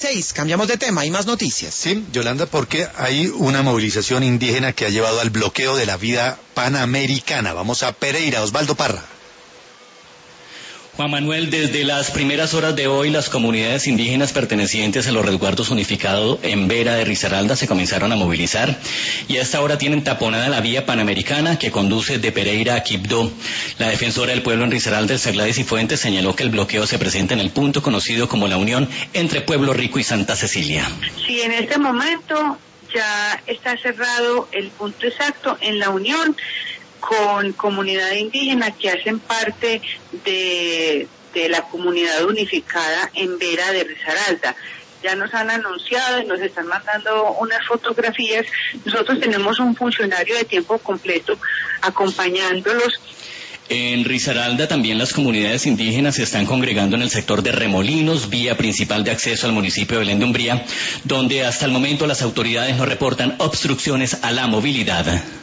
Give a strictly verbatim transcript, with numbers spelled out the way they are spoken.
Seis, cambiamos de tema, hay más noticias. Sí, Yolanda, porque hay una movilización indígena que ha llevado al bloqueo de la vía panamericana. Vamos a Pereira, Osvaldo Parra. Juan Manuel, desde las primeras horas de hoy, las comunidades indígenas pertenecientes a los resguardos unificados en Vera de Risaralda se comenzaron a movilizar y a esta hora tienen taponada la vía panamericana que conduce de Pereira a Quibdó. La defensora del pueblo en Risaralda, Elsa Gladys Cifuentes, señaló que el bloqueo se presenta en el punto conocido como la unión entre Pueblo Rico y Santa Cecilia. Sí, en este momento ya está cerrado el punto exacto en la unión con comunidad indígena que hacen parte de, de la comunidad unificada en Vera de Risaralda. Ya nos han anunciado y nos están mandando unas fotografías. Nosotros tenemos un funcionario de tiempo completo acompañándolos. En Risaralda también las comunidades indígenas se están congregando en el sector de Remolinos, vía principal de acceso al municipio de Belén de Umbría, donde hasta el momento las autoridades no reportan obstrucciones a la movilidad.